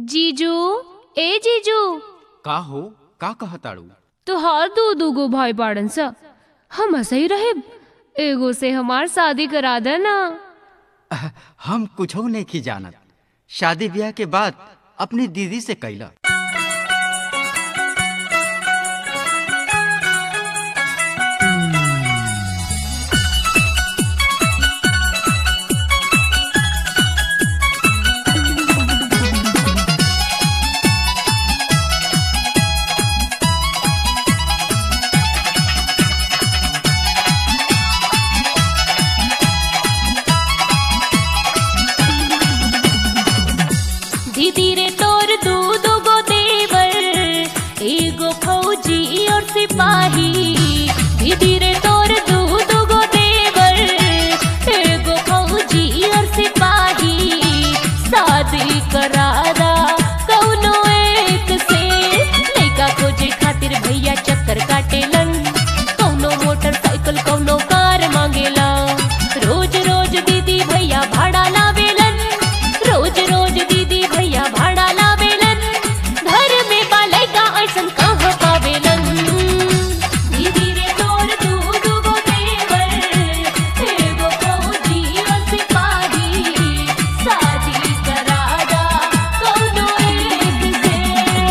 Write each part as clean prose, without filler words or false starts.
जीजू, ए जीजू, का हो, का कहताड़ू? तुहार दू गो भाई बाड़न सा, हम ऐसे ही रहे। एगो से हमार शादी करा देना। हम कुछो नहीं की जानत। शादी ब्याह के बाद अपनी दीदी से कैला। दीदी रे तोर दू गो देवर, एगो फौजी और सिपाही। दीदी रे तोर दू गो देवर, एगो फौजी और सिपाही। शादी करारा कौनो एक से, लइका खोजे खातिर भैया चक्कर काटेलन। कौनो मोटरसाइकिल कौनो कार मांगेला। रोज रोज दीदी भैया भाड़ा लावेलन। रोज रोज दीदी भैया भाड़ा लावेलन। घर में बालैका ऐसन कहाँ पावेलन। दीदी रे तोर दू गो देवर, एगो फौजी और सिपाही। शादी करारा कौनो एक से।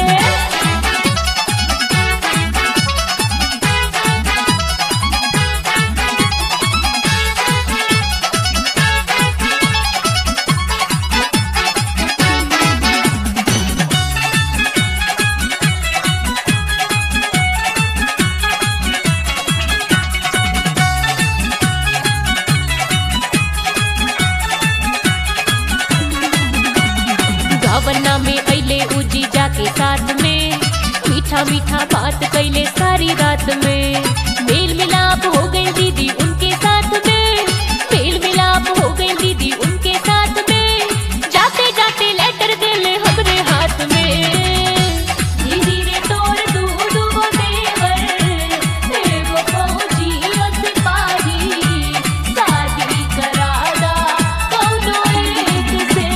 गावना में अइले उजी जाके साथ में, मीठा मीठा बात कैले सारी रात में। मेल मिलाप हो गई दीदी उनके साथ में। मेल मिलाप हो गई दीदी उनके साथ में। जाते जाते लेटर देले हमरे हाथ में। दीदी रे तोर दू गो देवर, एगो फौजी और सिपाही। शादी करारा कौनो एक से।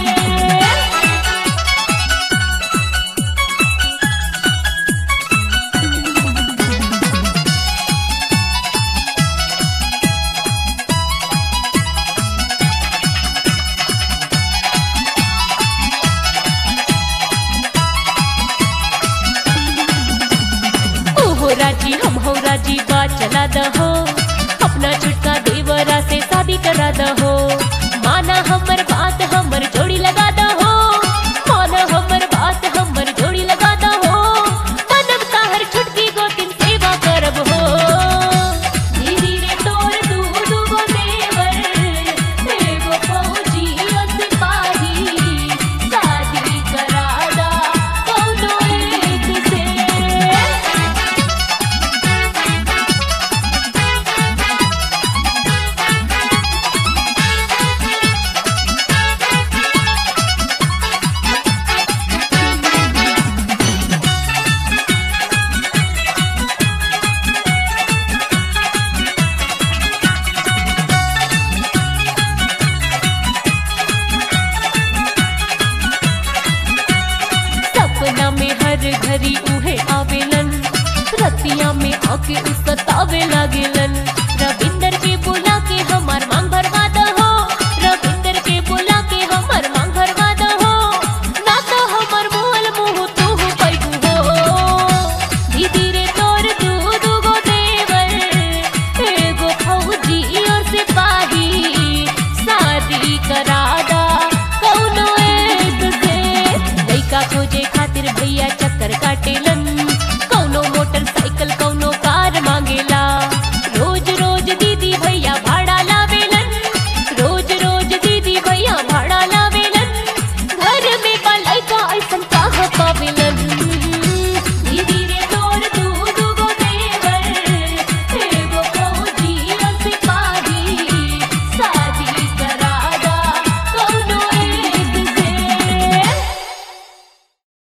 ओहो राजी हम हो राजी, बात चला दहो। अपना छुटका देवरा से शादी करा दहो। माना हमर बात हमर जोड़ी लगा दहो। माना हमर बात हमर जोड़ी लगा दहो। मनम ताहर छुटकी गोतिन सेवा करब हो। दीदी रे तोर दू गो देवर, एगो फौजी और सिपाही। शादी करारा कौनो एक से। सपना में हर घड़ी उहे आवेलन। रतिया में आके उ सतावे लागेलन। रविंदर के बुला के हमार मांग भरवा दहो। रविंदर के बुला के हमार मांग भरवा दहो। ना तो हमार मोहल मुँह तू पैगु हो। दीदी रे तोर दू गो देवर, एगो फौजी और सिपाही। शादी करा